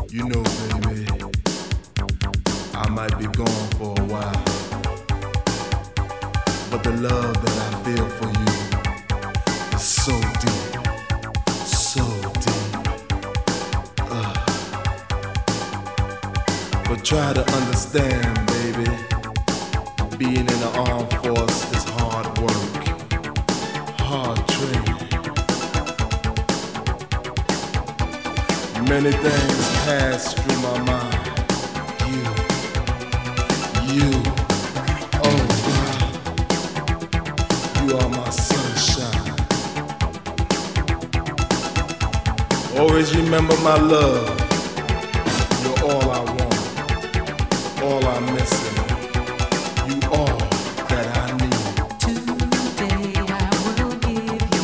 You know, baby, I might be gone for a while, but the love that I feel for you is so deep, so deep. But try to understand, baby, being in the armed force is hard work, hard training. Many things pass through my mind. You, oh God, you are my sunshine. Always remember my love. You're all I want, all I'm missing. You all that I need. Today I will give you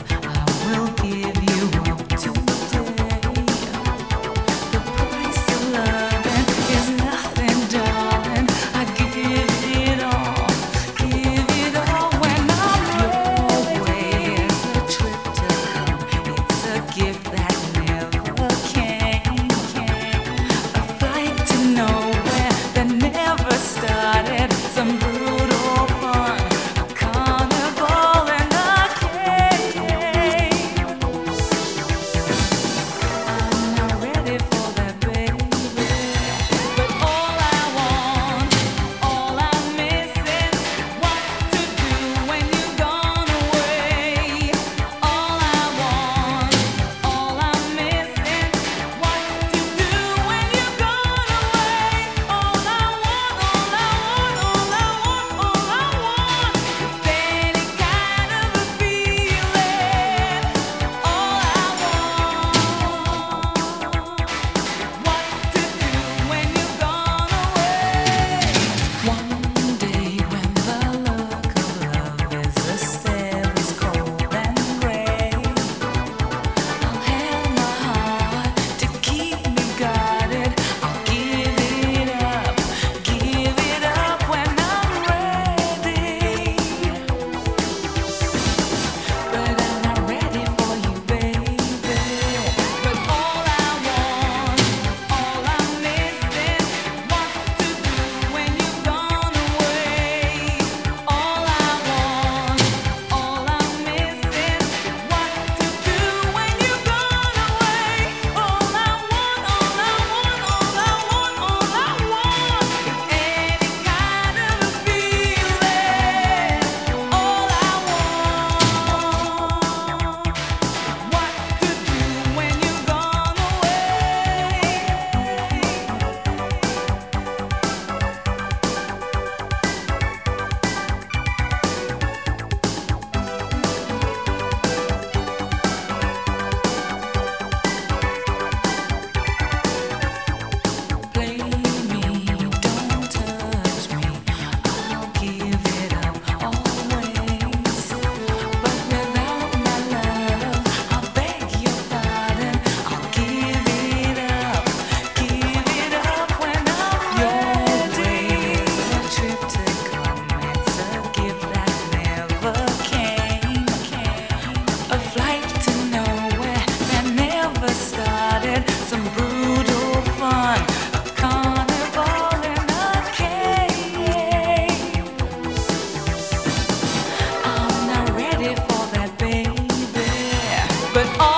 up today. The price of loving is nothing, darling. I give it all when I'm your way. It's a trip to come. It's a gift that never came. A flight to nowhere that never started. Some brutal fun, a carnival and a cave. I'm not ready for that, baby. But all I want, all I'm missing, what to do when you're gone away. All I want, all I'm missing, what to do when you're gone away. All I want, all I want, all I want, all I want is any kind of a feeling. All I want, what to do when you're gone away. One day when the look of love is a stare is cold and gray, I'll have my heart to keep me guarded. I'll give it up when I'm ready. But I'm not ready for you, baby. But all I want, all I'm missing, what to do when you're gone away. All I want, all I'm missing, what to do when you're gone away. All I want, all I want, all I want, all I want is any kind of a feeling. All I want, what to do when you're gone away. Play me, don't touch me. I'll give it up always. But without my love, I'll beg your pardon. I'll give it up when I'm ready. It's a trip to come. It's a gift that never came. A flight to nowhere that never started. Some brutal fun, a carnival and a cave. I'm not ready for that, baby. But all